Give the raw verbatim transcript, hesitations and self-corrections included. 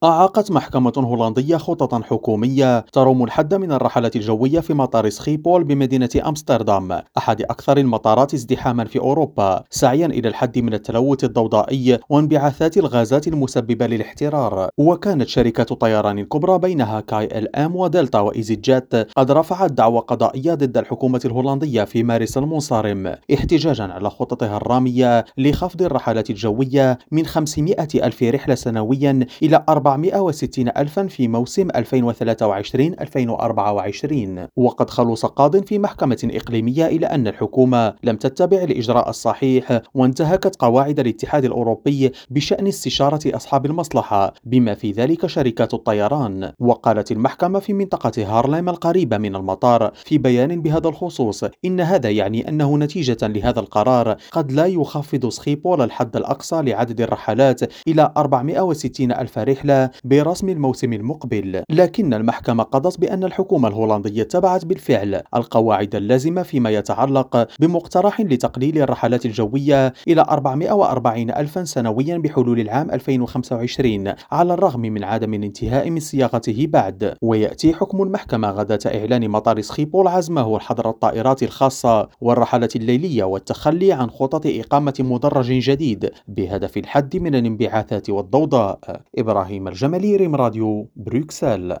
أعاقت محكمة هولندية خططا حكومية تروم الحد من الرحلات الجوية في مطار سخيبول بمدينة أمستردام، أحد أكثر المطارات ازدحاما في أوروبا، سعيا إلى الحد من التلوث الضوضائي وانبعاثات الغازات المسببة للاحترار. وكانت شركات طيران كبرى بينها كاي ال ام ودلتا وإيزي جيت قد رفعت دعوى قضائية ضد الحكومة الهولندية في مارس المنصرم، احتجاجا على خططها الرامية لخفض الرحلات الجوية من خمسمائة ألف رحلة سنويا إلى أربعمائة وستين ألفا في موسم ألفين وثلاثة وعشرين ألفين وأربعة وعشرين. وقد خلص قاض في محكمة إقليمية إلى أن الحكومة لم تتبع الإجراء الصحيح وانتهكت قواعد الاتحاد الأوروبي بشأن استشارة أصحاب المصلحة بما في ذلك شركات الطيران. وقالت المحكمة في منطقة هارليم القريبة من المطار في بيان بهذا الخصوص إن هذا يعني أنه نتيجة لهذا القرار قد لا يخفض سخيبول الحد الأقصى لعدد الرحلات إلى أربعمائة وستين ألف رحلة برسم الموسم المقبل. لكن المحكمة قضت بأن الحكومة الهولندية اتبعت بالفعل القواعد اللازمة فيما يتعلق بمقترح لتقليل الرحلات الجوية إلى أربعمائة وأربعين ألفا سنويا بحلول العام ألفين وخمسة وعشرين، على الرغم من عدم الانتهاء من صياغته بعد. ويأتي حكم المحكمة غداة إعلان مطار سخيبول عزمه حظر الطائرات الخاصة والرحلات الليلية والتخلي عن خطط إقامة مدرج جديد بهدف الحد من الانبعاثات والضوضاء. إبراهيم الجمالي، ريم راديو، بروكسل.